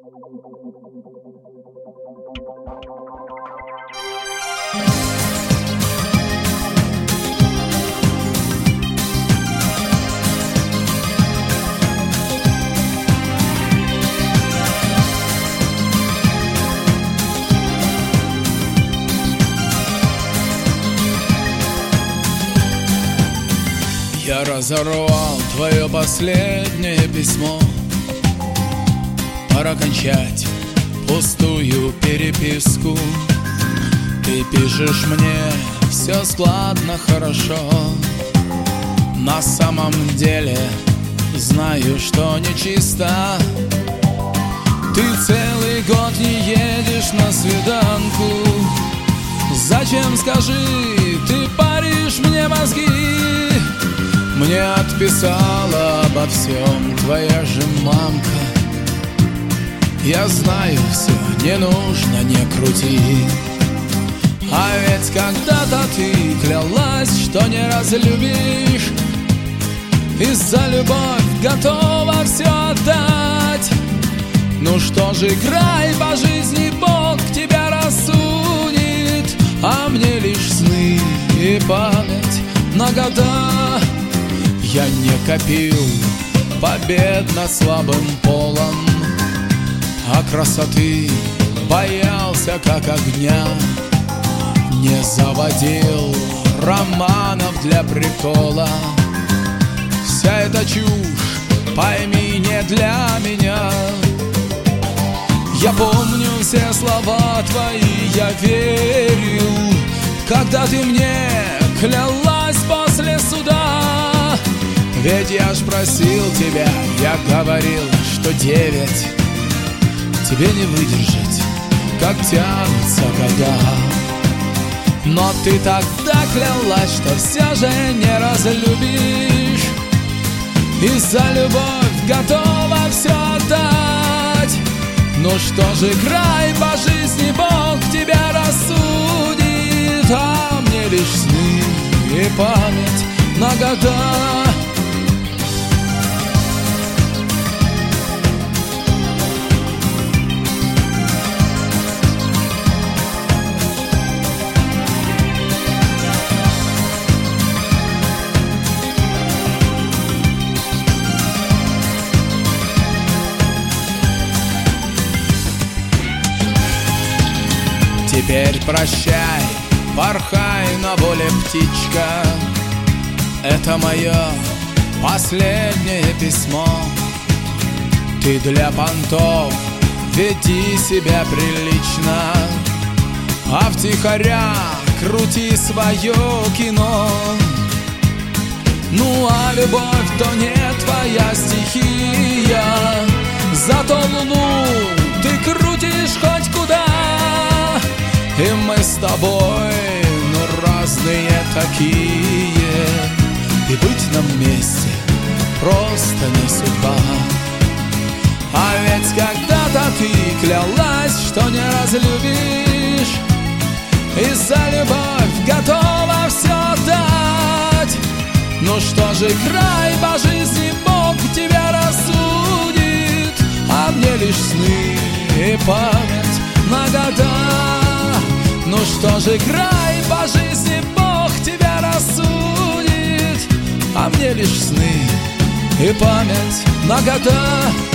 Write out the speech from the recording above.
Я разорвал твое последнее письмо. Пора кончать пустую переписку. Ты пишешь мне, все складно, хорошо. На самом деле знаю, что нечисто. Ты целый год не едешь на свиданку. Зачем, скажи, ты паришь мне мозги? Мне отписала обо всем твоя же мамка. Я знаю все, не нужно, не крути. А ведь когда-то ты клялась, что не разлюбишь, и за любовь готова все отдать. Ну что же, играй по жизни, Бог тебя рассудит. А мне лишь сны и память на года. Я не копил побед над слабым полом, а красоты боялся как огня. Не заводил романов для прикола. Вся эта чушь, пойми, не для меня. Я помню все слова твои, я верил, когда ты мне клялась после суда. Ведь я ж просил тебя, я говорил, что 9 тебе не выдержать, как тянутся года. Но ты тогда клялась, что все же не разлюбишь, и за любовь готова все отдать. Ну что же, играй по жизни, Бог тебя рассудит. А мне лишь сны и память на года. Теперь прощай, порхай на воле, птичка. Это мое последнее письмо. Ты для понтов веди себя прилично, а втихаря крути свое кино. Ну а любовь то не твоя стихия, зато луну ты крутишь хоть куда. И мы с тобой, ну, разные такие, и быть нам вместе просто не судьба. А ведь когда-то ты клялась, что не разлюбишь, и за любовь готова все отдать. Ну что же, играй по жизни, Бог тебя рассудит. А мне лишь сны и память на года. Ну что же, играй по жизни, Бог тебя рассудит. А мне лишь сны и память на года.